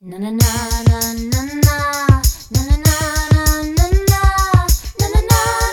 Na na na na na na na na na na na na na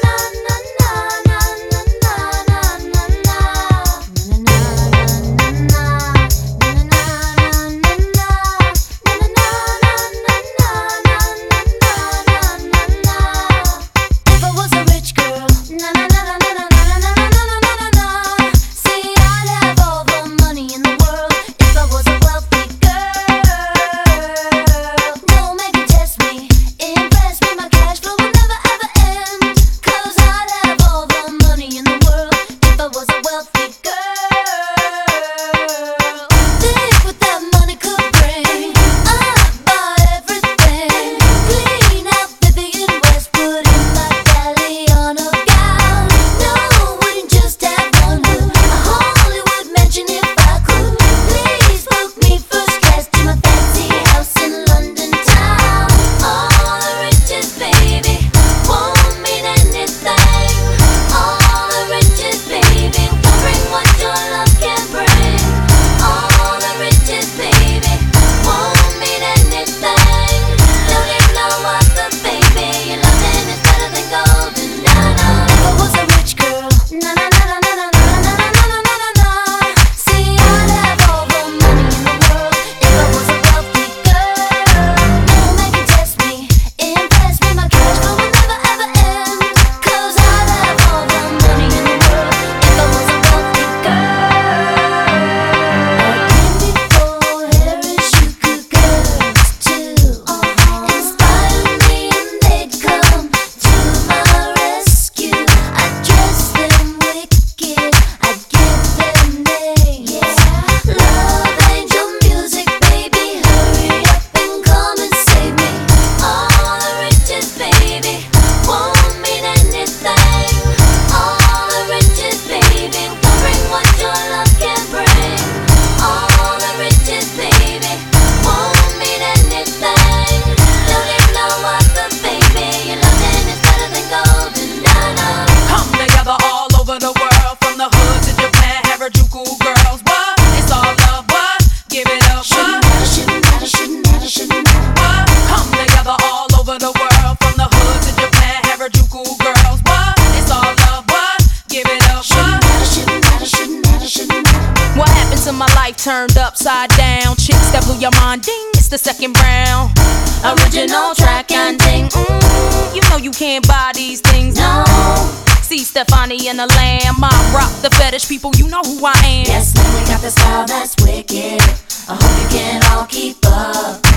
My life turned upside down. Chicks that blew your mind, ding, it's the second round. Original track and ding, you know you can't buy these things, no. See Stefani and the Lamb, I rock the fetish people, you know who I am. Yes, man, we got the style that's wicked. I hope you can all keep up.